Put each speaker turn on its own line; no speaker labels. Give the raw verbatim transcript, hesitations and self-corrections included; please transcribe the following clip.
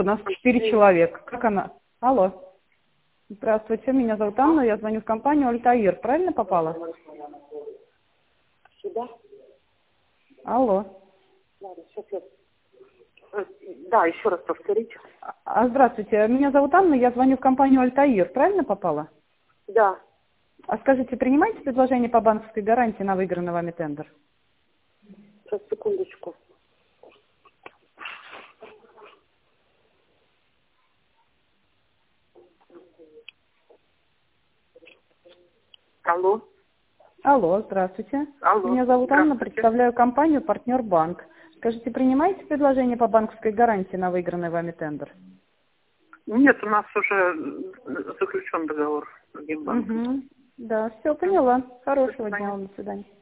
У нас четыре человека. Как она? Алло. Здравствуйте, меня зовут Анна, я звоню в компанию Альтаир. Правильно попала?
Сюда?
Алло.
Ладно, сейчас я... Э, Да, еще раз повторите.
А, здравствуйте, меня зовут Анна, я звоню в компанию Альтаир. Правильно попала?
Да.
А скажите, принимаете предложение по банковской гарантии на выигранный вами тендер?
Сейчас, секундочку. Алло.
Алло, здравствуйте.
Алло.
Меня зовут Анна,
Здравствуйте.
представляю компанию «Партнер Банк». Скажите, принимаете предложение по банковской гарантии на выигранный вами тендер?
Нет, у нас уже заключен договор с другим банком.
Угу. Да, все, поняла.
До
Хорошего
свидания.
дня вам, до свидания.